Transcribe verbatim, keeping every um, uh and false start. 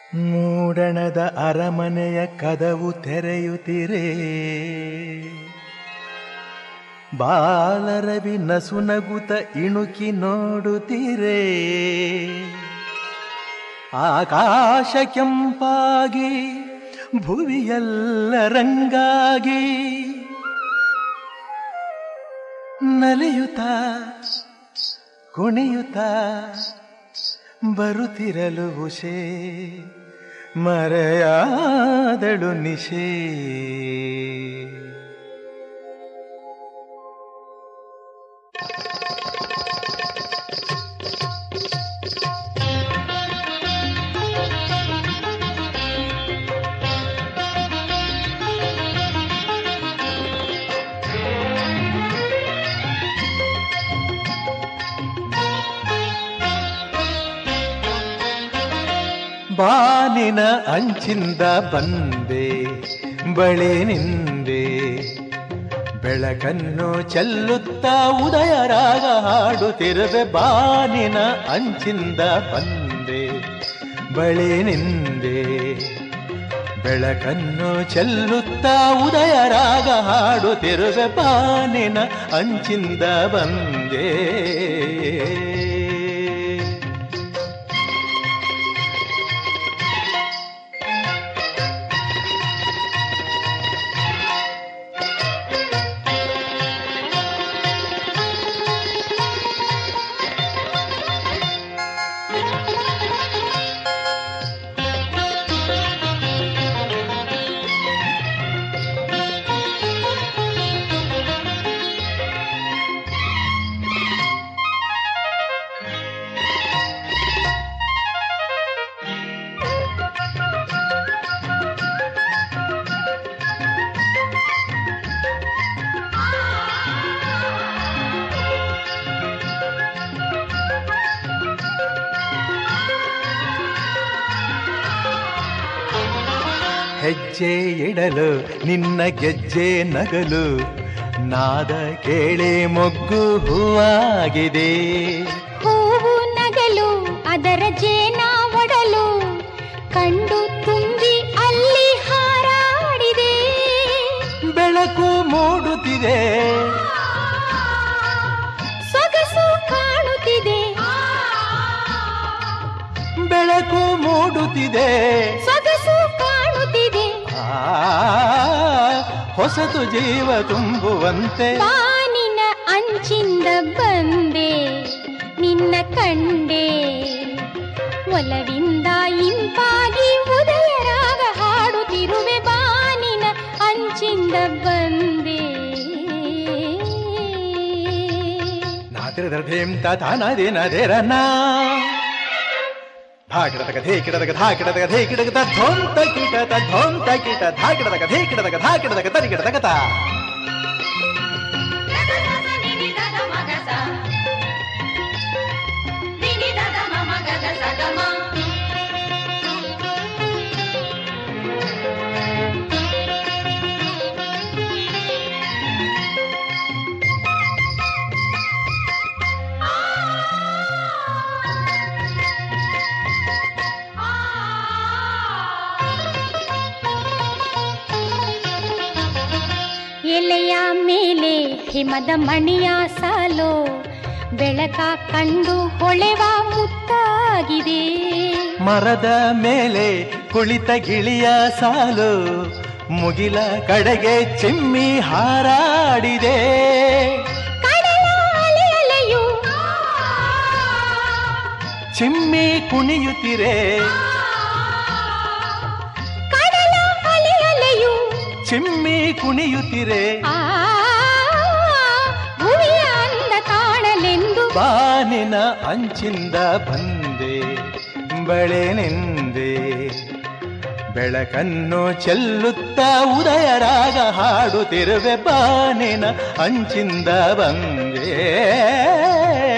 ಮೂಡಣದ ಅರಮನೆಯ ಕದವು ತೆರೆಯುತ್ತಿರೇ, ಬಾಲರವಿ ನಸುನಗುತ ಇಣುಕಿ ನೋಡುತ್ತಿರೇ. ಆಕಾಶ ಕೆಂಪಾಗಿ ಭುವಿಯೆಲ್ಲ ರಂಗಾಗಿ ನಲಿಯುತ್ತ ಕುಣಿಯುತ್ತ ಬರುತ್ತಿರಲು ಉಷೆ, ಮರೆಯಾದಳು ನಿಶೆ. ಬಾನಿನ ಅಂಚಿಂದ ಬಂದೆ ಬಳಿ ನಿಂದೆ, ಬೆಳಕನ್ನು ಚೆಲ್ಲುತ್ತಾ ಉದಯ ರಾಗ ಹಾಡುತ್ತಿರುವೆ. ಬಾನಿನ ಅಂಚಿಂದ ಬಂದೆ ಬಳಿ ನಿಂದೆ, ಬೆಳಕನ್ನು ಚೆಲ್ಲುತ್ತಾ ಉದಯ ರಾಗ ಹಾಡುತ್ತಿರುವೆ. ಬಾನಿನ ಅಂಚಿಂದ ಬಂದೆ. ಹೆಜ್ಜೆ ಇಡಲು ನಿನ್ನ ಗೆಜ್ಜೆ ನಗಲು, ನಾದ ಕೇಳಿ ಮೊಗ್ಗು ಹೂವಾಗಿದೆ. ಹೂವು ನಗಲು ಅದರ ಜೇನ ಒಡಲು, ಕಂಡು ತುಂಬಿ ಅಲ್ಲಿ ಹಾರಾಡಿದೆ. ಬೆಳಕು ಮೂಡುತ್ತಿದೆ, ಸೊಗಸು ಕಾಣುತ್ತಿದೆ. ಬೆಳಕು ಮೂಡುತ್ತಿದೆ, ಸೊಗಸು ಕಾಣುತ್ತಿದೆ. ಹೊಸತು ಜೀವ ತುಂಬುವಂತೆ ಬಾನಿನ ಅಂಚಿಂದ ಬಂದೆ ನಿನ್ನ ಕಂಡೆ, ಒಲವಿಂದ ಇಂಪಾಗಿ ಉದಯ ರಾಗ ಹಾಡುತ್ತಿರುವೆ. ಬಾನಿನ ಅಂಚಿಂದ ಬಂದೆ. ನಾತಿರಧೇಂ ತಾನಾದೇನದೇರನ ಧಾಕಿಡದಗ ಧೇ ಕಿಡದಗ ಧಾ ಕಿಡದಗ ಧೇ ಕಿಡಗ ಧೋಂತ ಕೀಟ ಧೋಂತ ಕೀಟ ಧಾ ಕಿಡದಗ ಧೇ ಕಿಡದಗ ಧಾ ಕಿಡದಗ ತರಿ ಕಿಡದಗ ತ. ಎಲೆಯ ಮೇಲೆ ಹಿಮದ ಮಣಿಯ ಸಾಲೋ, ಬೆಳಕ ಕಂಡು ಹೊಳೆವ ಮುತ್ತಾಗಿದೆ. ಮರದ ಮೇಲೆ ಕುಳಿತ ಗಿಳಿಯ ಸಾಲು, ಮುಗಿಲ ಕಡೆಗೆ ಚಿಮ್ಮಿ ಹಾರಾಡಿದೆ. ಕಡಲ ಅಲೆ ಅಲೆಯು ಚಿಮ್ಮಿ ಕುಣಿಯುತ್ತಿರೆ, ಕಡಲ ಅಲೆ ಅಲೆಯು ಚಿಮ್ಮಿ ಕುಣಿಯುತ್ತಿರೆ. ಭೂಮಿಯ ಅಂದ ಕಾಣಲೆಂದು ಬಾನಿನ ಅಂಚಿಂದ ಬಂದೆ ಬಳೆ ನಿಂದೆ, ಬೆಳಕನ್ನು ಚೆಲ್ಲುತ್ತಾ ಉದಯ ರಾಗ ಹಾಡುತ್ತಿರುವೆ. ಬಾನಿನ ಅಂಚಿಂದ ಬಂದೆ.